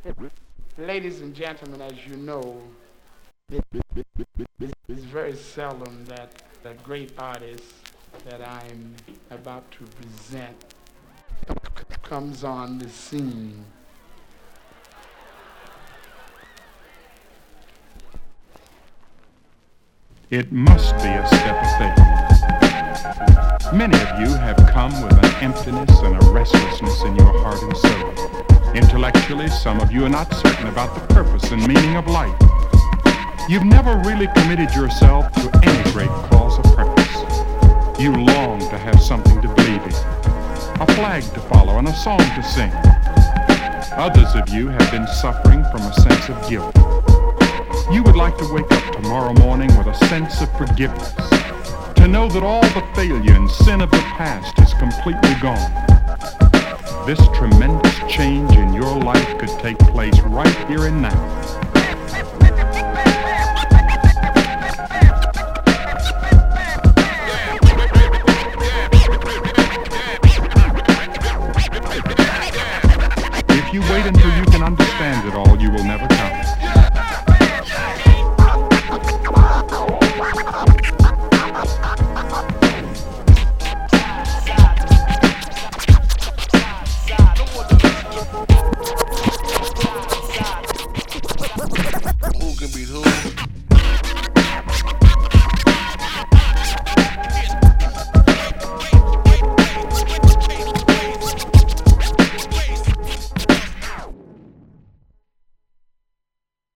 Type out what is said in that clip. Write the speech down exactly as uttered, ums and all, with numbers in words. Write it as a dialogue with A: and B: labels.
A: Ladies and gentlemen, as you know, it's very seldom that a great artist that I'm about to present comes on the scene.
B: It must be a step of faith. Many of you have come with an emptiness and a restlessness in your heart and soul. Intellectually, some of you are not certain about the purpose and meaning of life. You've never really committed yourself to any great cause or purpose. You long to have something to believe in, a flag to follow and a song to sing. Others of you have been suffering from a sense of guilt. You would like to wake up tomorrow morning with a sense of forgiveness, to know that all the failure and sin of the past is completely gone. This tremendous change in your life could take place right here and now.